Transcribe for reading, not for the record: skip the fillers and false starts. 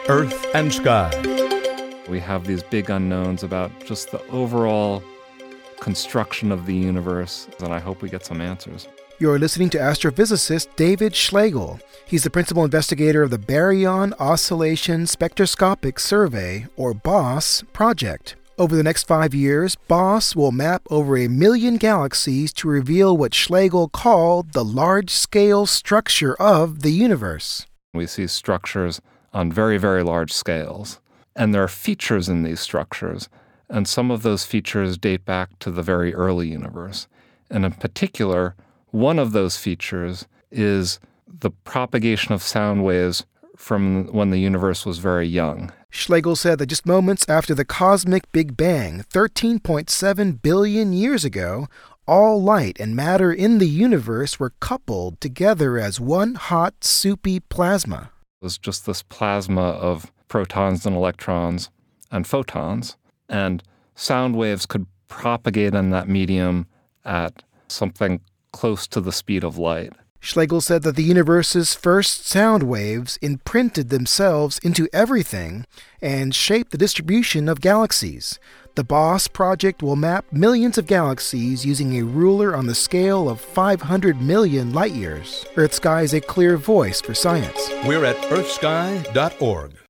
Earth and Sky. We have these big unknowns about just the overall construction of the universe, and I hope we get some answers. You're listening to astrophysicist David Schlegel. He's the principal investigator of the Baryon Oscillation Spectroscopic Survey, or BOSS, project. Over the next 5 years, BOSS will map over 1 million galaxies to reveal what Schlegel called the large-scale structure of the universe. We see structures on very, very large scales, and there are features in these structures, and some of those features date back to the very early universe. And in particular, one of those features is the propagation of sound waves from when the universe was very young. Schlegel said that just moments after the cosmic Big Bang, 13.7 billion years ago, all light and matter in the universe were coupled together as one hot, soupy plasma. It was just this plasma of protons and electrons and photons, and sound waves could propagate in that medium at something close to the speed of light. Schlegel said that the universe's first sound waves imprinted themselves into everything and shaped the distribution of galaxies. The BOSS project will map millions of galaxies using a ruler on the scale of 500 million light-years. Earth Sky is a clear voice for science. We're at earthsky.org.